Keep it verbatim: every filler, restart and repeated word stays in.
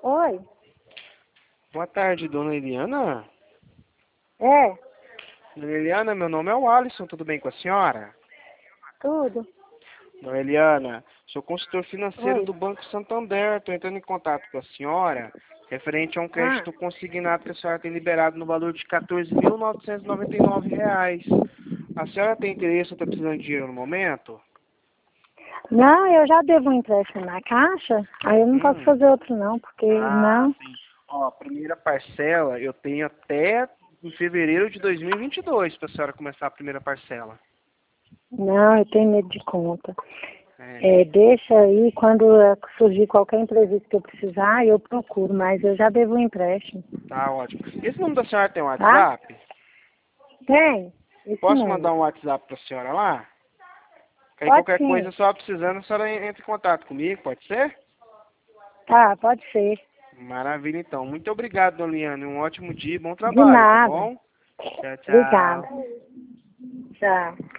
Oi? Boa tarde, dona Eliana. É, Dona Eliana, meu nome é o Alisson, tudo bem com a senhora? tudo. Dona Eliana, sou consultor financeiro Oi. do Banco Santander, estou entrando em contato com a senhora, referente a um Ah, crédito consignado que a senhora tem liberado no valor de quatorze mil novecentos e noventa e nove reais. A senhora tem interesse ou está precisando de dinheiro no momento? não, eu já devo um empréstimo na caixa, aí eu não posso Hum. fazer outro não, porque Ah, não, sim. Ó, a primeira parcela eu tenho até em fevereiro de dois mil e vinte e dois para a senhora começar a primeira parcela. não, eu tenho medo de conta. É. É, deixa aí, quando eh, surgir qualquer imprevisto que eu precisar, eu procuro, mas eu já devo um empréstimo, Tá ótimo. Esse número da senhora tem um tá? WhatsApp? Tem, esse Posso mandar número. um WhatsApp pra senhora lá? Que aí Pode qualquer coisa, sim. só precisando, a senhora entra em contato comigo, pode ser? Tá, pode ser. Maravilha, então. Muito obrigado, dona Liane. Um ótimo dia e bom De trabalho, tá nada. bom? Tchau, Obrigada. tchau. Tchau.